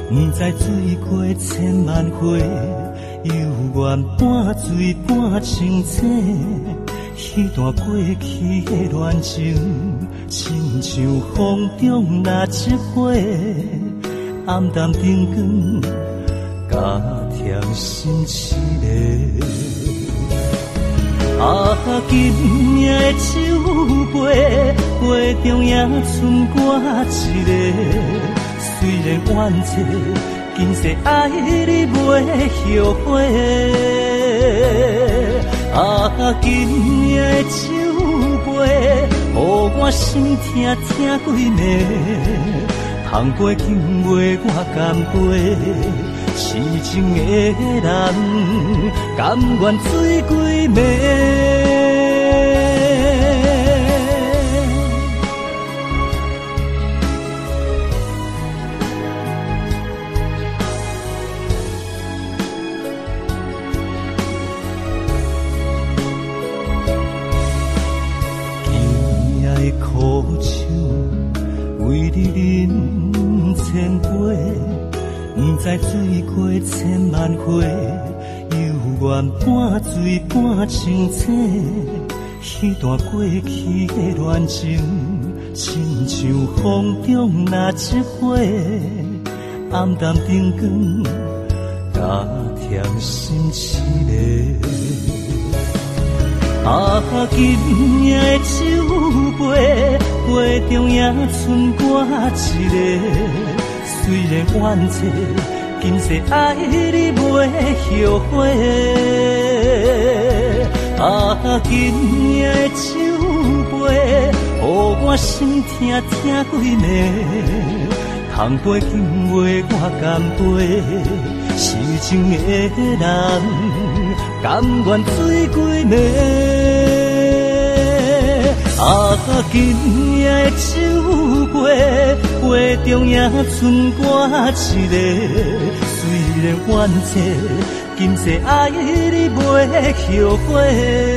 不知醉过千万回，犹原半醉半清醒。彼段过去的恋情，亲像风中那一花，暗淡灯光，加添心痴个。今夜的酒杯，杯中也剩我一个。虽然怨切，今世爱你袂后悔。今夜的酒杯，予我心痛痛几暝。通杯敬袂我干杯，痴情的人，甘愿醉几暝。苦酒为你饮千杯，不知醉过千万回，犹原半醉半清醒。彼段过去的恋情，亲像风中那一花，暗淡灯光，加添心痴个。今夜的酒杯，杯中也剩我一个。虽然怨切，今世爱你袂后悔。今夜的酒杯，予我心痛痛几暝。通杯敬袂我干杯，痴情的人，甘愿醉几暝。今夜的酒杯，杯中也剩我一个。虽然怨切，今世爱你袂后悔。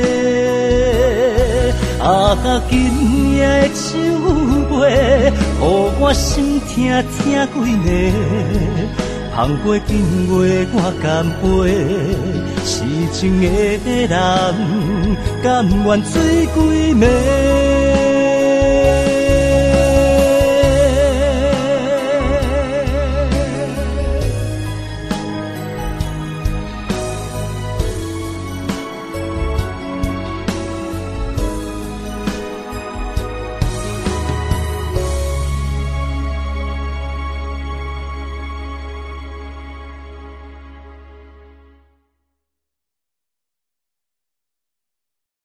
今夜的酒杯，予我心痛痛几暝。通杯敬袂我干杯，痴情的人，甘愿醉几暝。